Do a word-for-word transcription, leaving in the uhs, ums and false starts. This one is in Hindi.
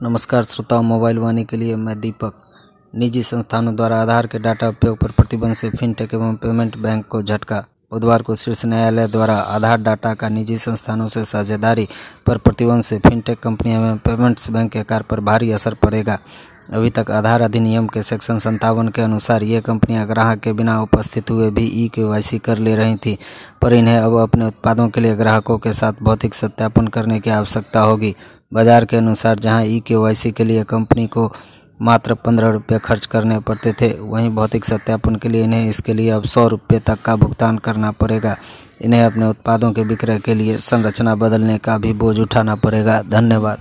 नमस्कार श्रोताओं, मोबाइल वाणी के लिए मैं दीपक। निजी संस्थानों द्वारा आधार के डाटा उपयोग पर प्रतिबंध से फिनटेक एवं पेमेंट बैंक को झटका। बुधवार को शीर्ष न्यायालय द्वारा आधार डाटा का निजी संस्थानों से साझेदारी पर प्रतिबंध से फिनटेक कंपनियों एवं पेमेंट्स बैंक के कार्य पर भारी असर पड़ेगा। अभी तक आधार अधिनियम के सेक्शन संतावन के अनुसार ये कंपनियां ग्राहक के बिना उपस्थित हुए भी ई केवाईसी कर ले रही थी, पर इन्हें अब अपने उत्पादों के लिए ग्राहकों के साथ भौतिक सत्यापन करने की आवश्यकता होगी। बाजार के अनुसार जहां ई केवाईसी के लिए कंपनी को मात्र पंद्रह रुपये खर्च करने पड़ते थे, वहीं भौतिक सत्यापन के लिए इन्हें इसके लिए अब सौ रुपये तक का भुगतान करना पड़ेगा। इन्हें अपने उत्पादों के विक्रय के लिए संरचना बदलने का भी बोझ उठाना पड़ेगा। धन्यवाद।